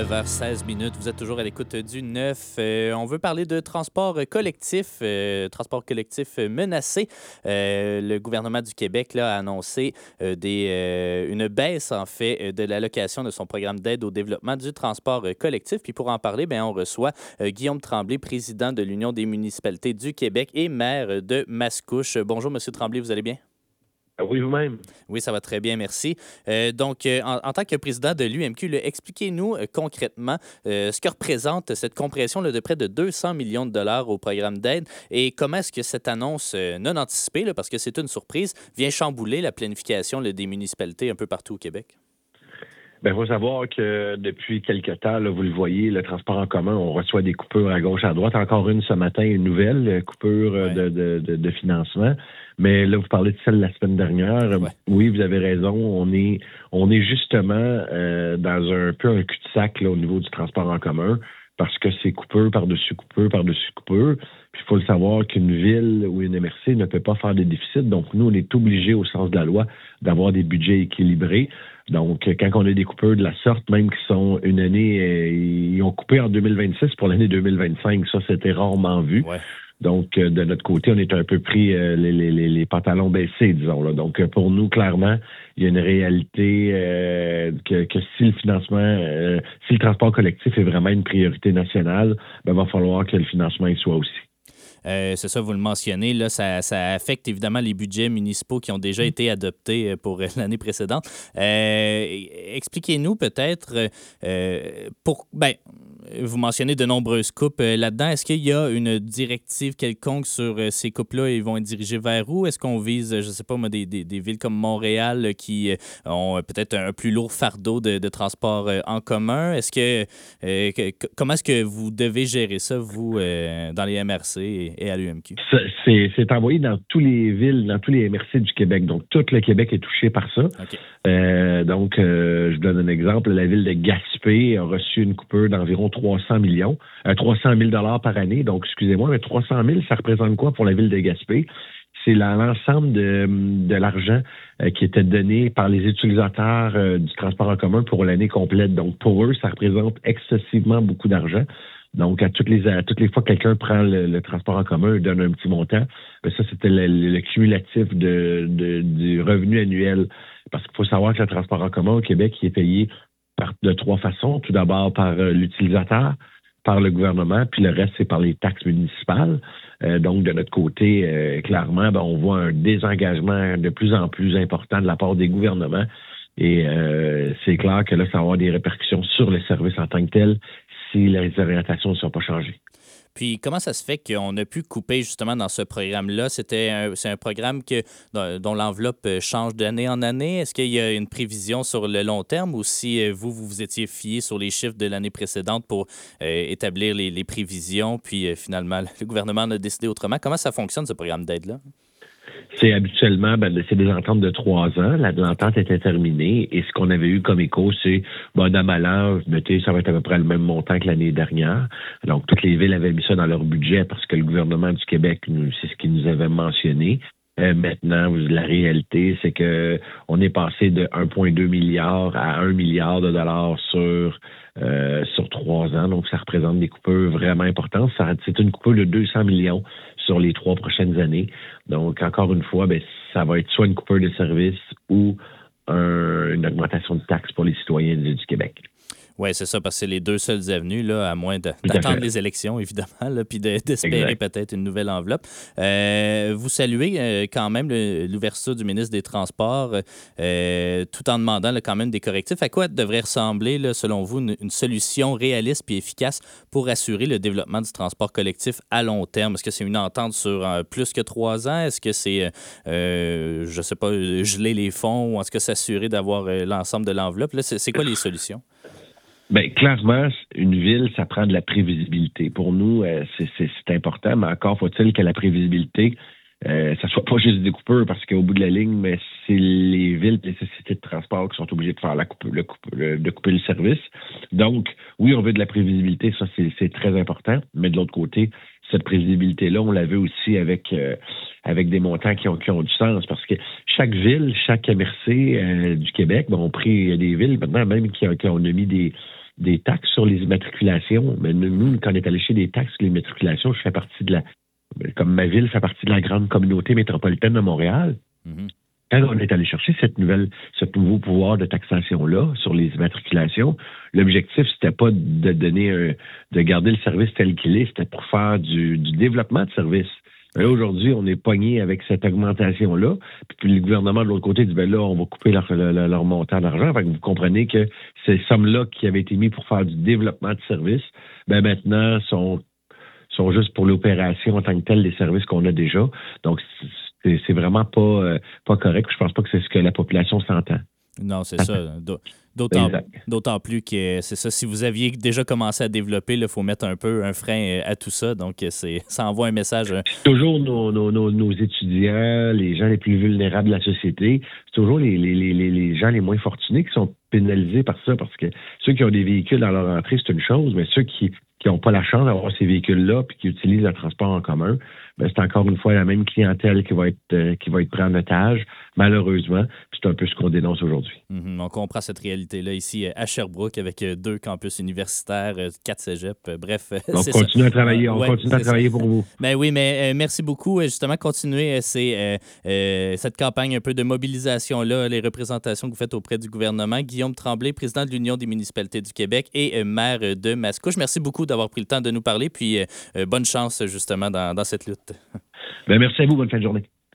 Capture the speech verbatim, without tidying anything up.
neuf heures seize minutes. Vous êtes toujours à l'écoute du neuf. Euh, on veut parler de transport collectif, euh, transport collectif menacé. Euh, le gouvernement du Québec là, a annoncé euh, des, euh, une baisse, en fait, de l'allocation de son programme d'aide au développement du transport collectif. Puis pour en parler, bien, on reçoit euh, Guillaume Tremblay, président de l'Union des municipalités du Québec et maire de Mascouche. Bonjour, M. Tremblay, vous allez bien? Oui, vous-même. Oui, ça va très bien, merci. Euh, donc, euh, en, en tant que président de l'U M Q, là, expliquez-nous euh, concrètement euh, ce que représente cette compression là, de près de deux cents millions de dollars au programme d'aide et comment est-ce que cette annonce euh, non anticipée, là, parce que c'est une surprise, vient chambouler la planification là, des municipalités un peu partout au Québec? Bien, il faut savoir que depuis quelque temps, là, vous le voyez, le transport en commun, on reçoit des coupures à gauche, à droite. Encore une ce matin, une nouvelle euh, coupure euh, Ouais. de, de, de, de financement. Mais là, vous parlez de celle de la semaine dernière. Ouais. Oui, vous avez raison. On est, on est justement euh, dans un peu un cul-de-sac là, au niveau du transport en commun parce que c'est coupure par-dessus coupure par-dessus coupure. Puis il faut le savoir qu'une ville ou une M R C ne peut pas faire de déficit. Donc, nous, on est obligés, au sens de la loi, d'avoir des budgets équilibrés. Donc, quand on a des coupeurs de la sorte, même qui sont une année, euh, ils ont coupé en deux mille vingt-six pour l'année deux mille vingt-cinq. Ça, c'était rarement vu. Ouais. Donc, euh, de notre côté, on est un peu pris euh, les, les, les pantalons baissés, disons. Là. Donc, euh, pour nous, clairement, il y a une réalité euh, que, que si le financement, euh, si le transport collectif est vraiment une priorité nationale, ben, il va falloir que le financement y soit aussi. Euh, c'est ça, vous le mentionnez, là, ça, ça affecte évidemment les budgets municipaux qui ont déjà été adoptés pour l'année précédente. Euh, expliquez-nous peut-être, euh, pour, ben, vous mentionnez de nombreuses coupes euh, là-dedans. Est-ce qu'il y a une directive quelconque sur euh, ces coupes-là? Ils vont être dirigés vers où? Est-ce qu'on vise, je ne sais pas, moi, des, des, des villes comme Montréal euh, qui euh, ont peut-être un plus lourd fardeau de, de transport euh, en commun? Est-ce que, euh, que comment est-ce que vous devez gérer ça, vous, euh, dans les M R C et, et à l'U M Q? C'est, c'est envoyé dans toutes les villes, dans tous les M R C du Québec. Donc, tout le Québec est touché par ça. Okay. Euh, donc, euh, je vous donne un exemple. La ville de Gaspé a reçu une coupure d'environ trois cents millions, euh, trois cent mille dollars par année. Donc, excusez-moi, mais trois cent mille, ça représente quoi pour la ville de Gaspé? C'est la, l'ensemble de, de l'argent euh, qui était donné par les utilisateurs euh, du transport en commun pour l'année complète. Donc, pour eux, ça représente excessivement beaucoup d'argent. Donc, à toutes les à toutes les fois que quelqu'un prend le, le transport en commun et donne un petit montant, bien, ça, c'était le, le cumulatif de, de, du revenu annuel. Parce qu'il faut savoir que le transport en commun au Québec, il est payé par, de trois façons. Tout d'abord par euh, l'utilisateur, par le gouvernement, puis le reste, c'est par les taxes municipales. Euh, donc, de notre côté, euh, clairement, ben, on voit un désengagement de plus en plus important de la part des gouvernements. Et euh, c'est clair que là, ça va avoir des répercussions sur les services en tant que tels si les orientations ne sont pas changées. Puis, comment ça se fait qu'on a pu couper justement dans ce programme-là? C'était un, c'est un programme que, dont l'enveloppe change d'année en année. Est-ce qu'il y a une prévision sur le long terme ou si vous, vous vous étiez fié sur les chiffres de l'année précédente pour euh, établir les, les prévisions, puis euh, finalement, le gouvernement en a décidé autrement? Comment ça fonctionne, ce programme d'aide-là? C'est habituellement, ben, c'est des ententes de trois ans. La, l'entente était terminée et ce qu'on avait eu comme écho, c'est, bon, d'un malheur, mettez, ça va être à peu près le même montant que l'année dernière. Donc, toutes les villes avaient mis ça dans leur budget parce que le gouvernement du Québec, c'est ce qu'il nous avait mentionné. Euh, maintenant, la réalité, c'est que on est passé de un virgule deux milliard à un milliard de dollars sur euh, sur trois ans. Donc, ça représente des coupures vraiment importantes. Ça, c'est une coupure de deux cents millions sur les trois prochaines années. Donc, encore une fois, ben, ça va être soit une coupure de services ou un, une augmentation de taxes pour les citoyens du, du Québec. Oui, c'est ça, parce que c'est les deux seules avenues, là, à moins de, d'attendre les élections, évidemment, là, puis de, d'espérer exact. Peut-être une nouvelle enveloppe. Euh, vous saluez euh, quand même le, l'ouverture du ministre des Transports, euh, tout en demandant là, quand même des correctifs. À quoi devrait ressembler, là, selon vous, une, une solution réaliste et efficace pour assurer le développement du transport collectif à long terme? Est-ce que c'est une entente sur euh, plus que trois ans? Est-ce que c'est, euh, je ne sais pas, geler les fonds ou est-ce que s'assurer d'avoir euh, l'ensemble de l'enveloppe? Là, c'est, c'est quoi les solutions? Bien, clairement, une ville, ça prend de la prévisibilité. Pour nous, euh, c'est, c'est, c'est important, mais encore faut-il que la prévisibilité, euh, ça soit pas juste des coupures, parce qu'au bout de la ligne, mais c'est les villes, les sociétés de transport qui sont obligées de faire la coupe, le coupe, le, de couper le service. Donc, oui, on veut de la prévisibilité, ça c'est, c'est très important, mais de l'autre côté, cette prévisibilité-là, on la veut aussi avec euh, avec des montants qui ont, qui ont du sens, parce que chaque ville, chaque M R C euh, du Québec, bon, on pris des villes maintenant même qui, qui ont mis des des taxes sur les immatriculations. Mais nous, quand on est allé chez des taxes sur les immatriculations, je fais partie de la, comme ma ville fait partie de la grande communauté métropolitaine de Montréal. Mm-hmm. Quand on est allé chercher cette nouvelle, ce nouveau pouvoir de taxation-là sur les immatriculations, l'objectif, c'était pas de donner un, de garder le service tel qu'il est, c'était pour faire du, du développement de services. Là, aujourd'hui, on est pogné avec cette augmentation-là. Puis le gouvernement, de l'autre côté, dit, ben là, on va couper leur, leur, leur montant d'argent. Fait que vous comprenez que ces sommes-là qui avaient été mises pour faire du développement de services, ben maintenant, sont, sont juste pour l'opération en tant que telle des services qu'on a déjà. Donc, c'est, c'est vraiment pas, euh, pas correct. Je pense pas que c'est ce que la population s'entend. Non, c'est ça. D'autant, d'autant plus que c'est ça. Si vous aviez déjà commencé à développer, il faut mettre un peu un frein à tout ça. Donc, c'est, ça envoie un message. Toujours nos, nos, nos, nos étudiants, les gens les plus vulnérables de la société, c'est toujours les, les, les, les gens les moins fortunés qui sont pénalisés par ça. Parce que ceux qui ont des véhicules dans leur entrée, c'est une chose, mais ceux qui qui n'ont pas la chance d'avoir ces véhicules-là puis qui utilisent le transport en commun, ben c'est encore une fois la même clientèle qui va être euh, qui va être prise en otage, malheureusement. Puis c'est un peu ce qu'on dénonce aujourd'hui. Mm-hmm. On comprend cette réalité-là ici à Sherbrooke avec deux campus universitaires, quatre cégeps, bref. On continue ça. à travailler, on ouais, continue à travailler ça. pour vous. Ben oui, mais euh, merci beaucoup. Justement, continuez ces, euh, euh, cette campagne un peu de mobilisation-là, les représentations que vous faites auprès du gouvernement. Guillaume Tremblay, président de l'Union des municipalités du Québec et euh, maire de Mascouche. Merci beaucoup d'avoir pris le temps de nous parler, puis euh, bonne chance justement dans, dans cette lutte. Ben, merci à vous, bonne fin de journée.